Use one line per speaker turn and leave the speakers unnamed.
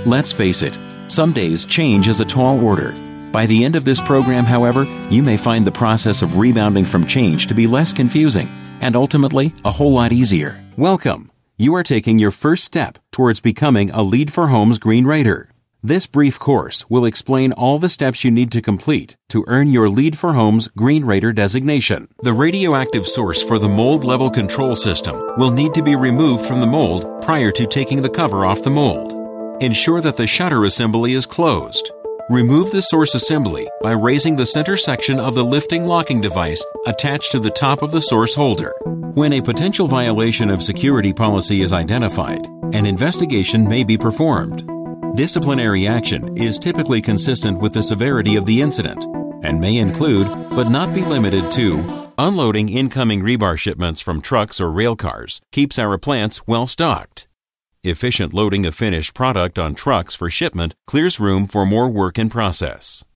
Let's face it, some days change is a tall order. By the end of this program, however, you may find the process of rebounding from change to be less confusing and ultimately a whole lot easier. Welcome! You are taking your first step towards becoming a Lead for Homes Green Rater. This brief course will explain all the steps you need to complete to earn your Lead for Homes Green Rater designation. The radioactive source for the mold level control system will need to be removed from the mold prior to taking the cover off the mold. Ensure that the shutter assembly is closed. Remove the source assembly by raising the center section of the lifting locking device attached to the top of the source holder. When a potential violation of security policy is identified, an investigation may be performed. Disciplinary action is typically consistent with the severity of the incident and may include, but not be limited to, unloading incoming rebar shipments from trucks or rail cars keeps our plants well stocked. Efficient loading of finished product on trucks for shipment clears room for more work in process.